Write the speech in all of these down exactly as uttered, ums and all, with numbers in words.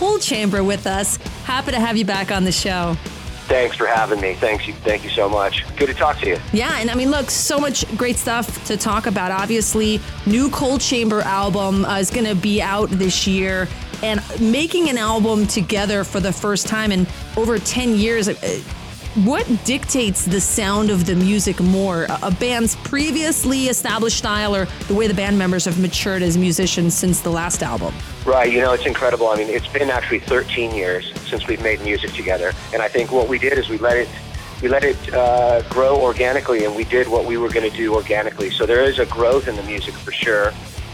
Coal Chamber with us. Happy to have you back on the show. Thanks for having me. Thanks you. Thank you so much. Good to talk to you. Yeah, and I mean, look, so much great stuff to talk about. Obviously, new Coal Chamber album uh, is going to be out this year. And making an album together for the first time in over ten years, uh, what dictates the sound of the music more? A band's previously established style or the way the band members have matured as musicians since the last album? Right, you know, it's incredible. I mean, it's been actually thirteen years since we've made music together. And I think what we did is we let it we let it uh, grow organically, and we did what we were going to do organically. So there is a growth in the music for sure.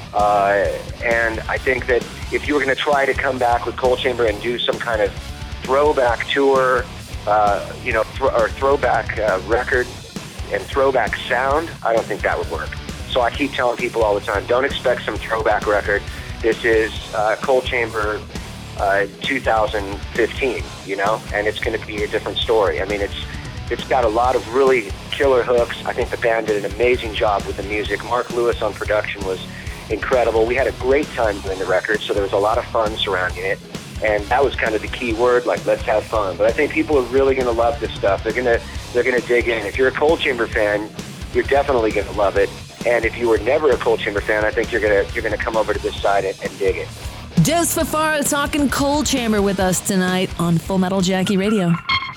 Uh, and I think that if you were going to try to come back with Coal Chamber and do some kind of throwback tour, uh, you know, th- or throwback uh, record and throwback sound, I don't think that would work. So I keep telling people all the time, don't expect some throwback record. This is uh, Coal Chamber uh, two thousand fifteen, you know, and it's going to be a different story. I mean, it's it's got a lot of really killer hooks. I think the band did an amazing job with the music. Mark Lewis on production was incredible. We had a great time doing the record, so there was a lot of fun surrounding it. And that was kind of the key word, like, let's have fun. But I think people are really going to love this stuff. They're going to they're going to dig in. If you're a Coal Chamber fan, you're definitely going to love it. And if you were never a Coal Chamber fan, I think you're going to you're going to come over to this side and, and dig it. Des Fafara talking Coal Chamber with us tonight on Full Metal Jackie Radio.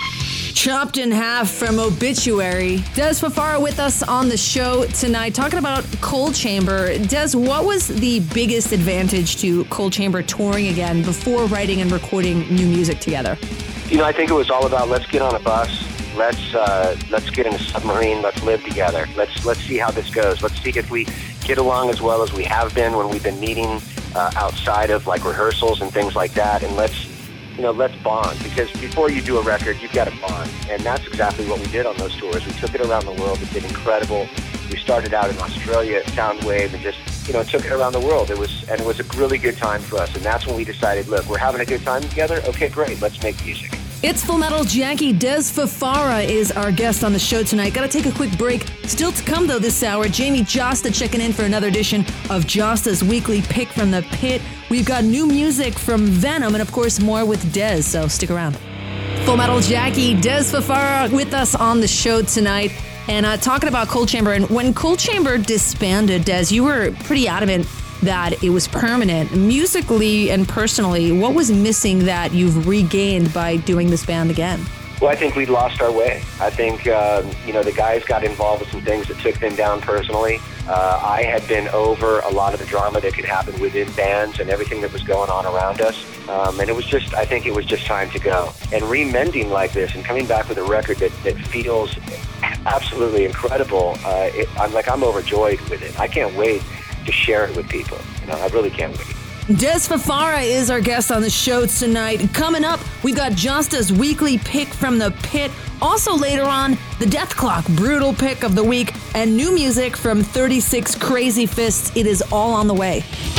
Chopped in half from Obituary. Des Fafara with us on the show tonight, talking about Coal Chamber. Des, what was the biggest advantage to Coal Chamber touring again before writing and recording new music together? You know, I think it was all about let's get on a bus, let's uh, let's get in a submarine, let's live together. Let's let's see how this goes. Let's see if we get along as well as we have been when we've been meeting uh, outside of like rehearsals and things like that, and let's. You know, let's bond, because before you do a record, you've got to bond. And that's exactly what we did on those tours. We took it around the world. It did incredible. We started out in Australia at Soundwave and just, you know, took it around the world. It was, and it was a really good time for us. And that's when we decided, look, we're having a good time together. Okay, great. Let's make music. It's Full Metal Jackie. Des Fafara is our guest on the show tonight. Got to take a quick break. Still to come, though, this hour, Jamie Josta checking in for another edition of Josta's Weekly Pick from the Pit. We've got new music from Venom and, of course, more with Des, so stick around. Full Metal Jackie, Des Fafara with us on the show tonight. And uh, talking about Coal Chamber, and when Coal Chamber disbanded, Des, you were pretty adamant that it was permanent. Musically and personally, what was missing that you've regained by doing this band again? Well, I think we'd lost our way. I think, uh, you know, the guys got involved with some things that took them down personally. Uh, I had been over a lot of the drama that could happen within bands and everything that was going on around us. Um, and it was just, I think it was just time to go. And remending like this and coming back with a record that, that feels absolutely incredible, uh, it, I'm like, I'm overjoyed with it. I can't wait to share it with people. You know, I really can't wait. Des Fafara is our guest on the show tonight. Coming up, we've got Josta's Weekly Pick from the Pit. Also later on, the Death Clock Brutal Pick of the Week and new music from thirty-six Crazy Fists. It is all on the way.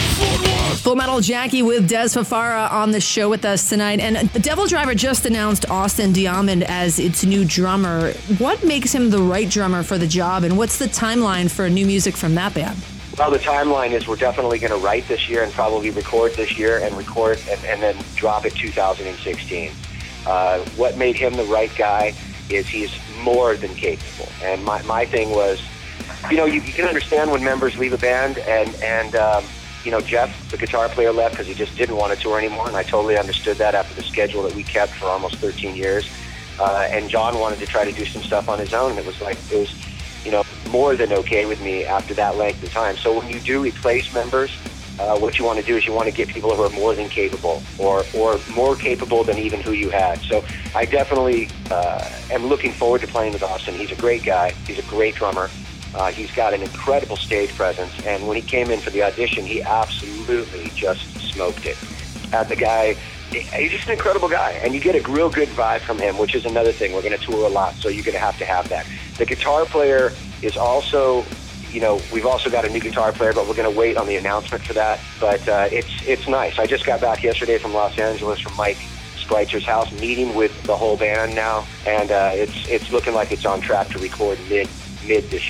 Full Metal Jackie with Des Fafara on the show with us tonight. And the Devil Driver just announced Austin Diamond as its new drummer. What makes him the right drummer for the job, and what's the timeline for new music from that band? Well, the timeline is we're definitely going to write this year and probably record this year and record and, and then drop it two thousand sixteen. Uh, what made him the right guy is he's more than capable. And my, my thing was, you know, you, you can understand when members leave a band and, and um, you know, Jeff, the guitar player, left because he just didn't want to tour anymore, and I totally understood that after the schedule that we kept for almost thirteen years. Uh, and John wanted to try to do some stuff on his own, and it was like, it was, you know, more than okay with me after that length of time. So when you do replace members, uh, what you want to do is you want to get people who are more than capable, or or more capable than even who you had. So I definitely uh, am looking forward to playing with Austin. He's a great guy. He's a great drummer. Uh, he's got an incredible stage presence, and when he came in for the audition, he absolutely just smoked it. Uh, the guy, he's just an incredible guy, and you get a real good vibe from him, which is another thing. We're going to tour a lot, so you're going to have to have that. The guitar player is also, you know, we've also got a new guitar player, but we're going to wait on the announcement for that. But uh, it's it's nice. I just got back yesterday from Los Angeles from Mike Spreiter's house, meeting with the whole band now, and uh, it's it's looking like it's on track to record mid mid this year.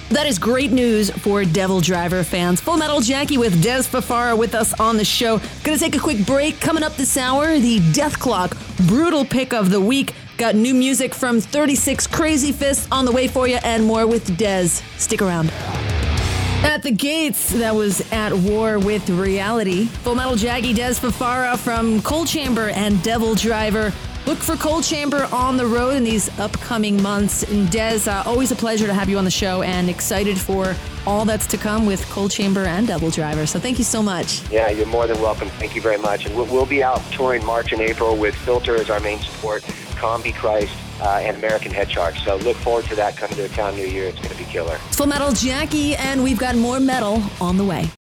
That is great news for Devil Driver fans. Full Metal Jackie with Des Fafara with us on the show. Gonna take a quick break. Coming up this hour, the Death Clock Brutal Pick of the Week. Got new music from thirty-six Crazy Fists on the way for you, and more with Des. Stick around. At the gates, that was At War with Reality. Full Metal Jackie, Des Fafara from Cold Chamber and Devil Driver. Look for Cold Chamber on the road in these upcoming months. And Des, uh, always a pleasure to have you on the show, and excited for all that's to come with Cold Chamber and Devil Driver. So thank you so much. Yeah, you're more than welcome. Thank you very much. And we'll, we'll be out touring March and April with Filter as our main support, Combi Christ, uh, and American Head Shark. So look forward to that coming to a town new year. It's going to be killer. It's Full Metal Jackie, and we've got more metal on the way.